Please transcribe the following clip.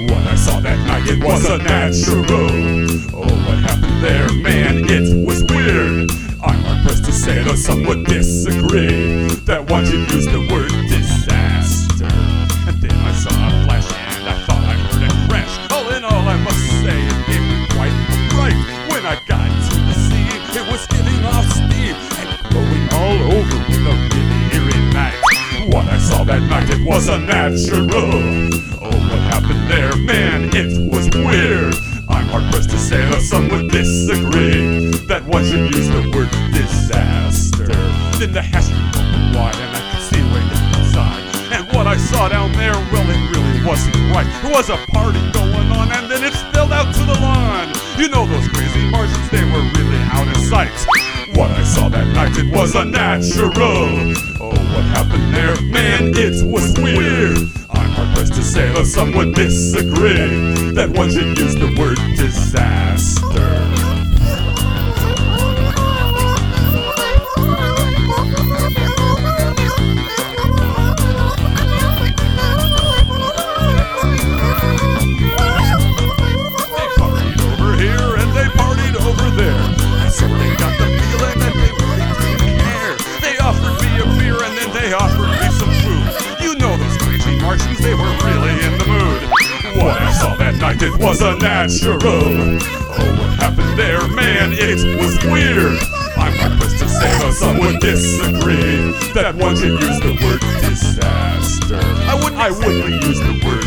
What I saw that night, it was unnatural. Oh, what happened there, man, it was weird. I'm hard pressed to say that some would disagree that one should use the word disaster. And then I saw a flash and I thought I heard a crash. All in all, I must say it gave me quite a fright. When I got to the scene, it was giving off steam and blowing all over with a really eerie night. What I saw that night, it was unnatural. Oh, what happened there, man, it was weird. I'm hard pressed to say that some would disagree that one should use the word disaster. Then the hash opened wide and I could see way down inside. And what I saw down there, well, it really wasn't right. There was a party going on and then it spilled out to the lawn. You know those crazy Martians, they were really out of sight. What I saw that night, it was unnatural. Oh, what happened there, man, it was weird. I'm hard pressed to say that some would disagree that one should use the word disaster. They partied over here and they partied over there. I certainly got the feeling that they really didn't care. They offered me a beer and then they offered me some food. You know those crazy Martians, they were really in the mood. What I saw that night, it was unnatural. Oh, what happened there, man, it was weird. I'm hard pressed to say that some would disagree that one should use the word disaster. I wouldn't use the word